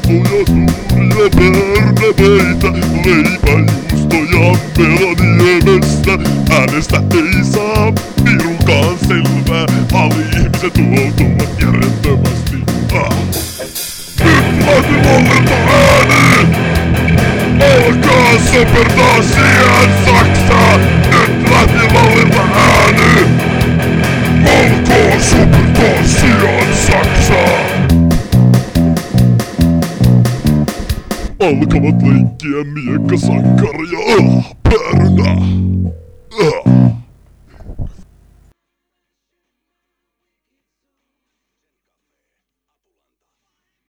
Kasvoja suuria pärnäpäitä, leipäjuustoja Melaniemestä. Äänestä ei saa pirukaan selvää, ali-ihmiset tuhoutuvat järjettömästi. Nyt lähti Lallilta ääni! Alkaa sopertaa sijaan Saksaa! Nyt lähti Lallilta ääni! Alkaa sopertaa sijaan Saksaa! Alkavat leikkiä miekkasankaria, päärynä!